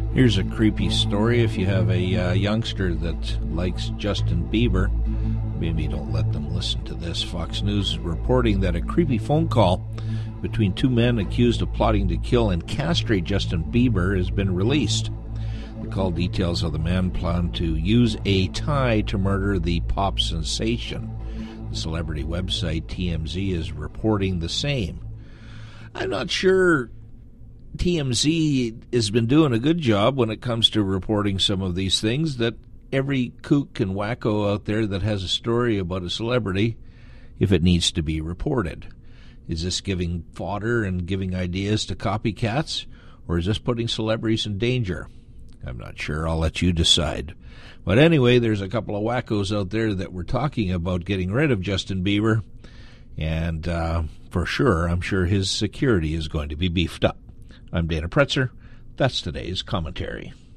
Here's a creepy story. If you have a youngster that likes Justin Bieber, maybe don't let them listen to this. Fox News is reporting that a creepy phone call between two men accused of plotting to kill and castrate Justin Bieber has been released. The call details how the man planned to use a tie to murder the pop sensation. The celebrity website TMZ is reporting the same. I'm not sure TMZ has been doing a good job when it comes to reporting some of these things, that every kook and wacko out there that has a story about a celebrity, if it needs to be reported. Is this giving fodder and giving ideas to copycats, or is this putting celebrities in danger? I'm not sure. I'll let you decide. But anyway, there's a couple of wackos out there that were talking about getting rid of Justin Bieber, and for sure, I'm sure his security is going to be beefed up. I'm Dana Pretzer. That's today's commentary.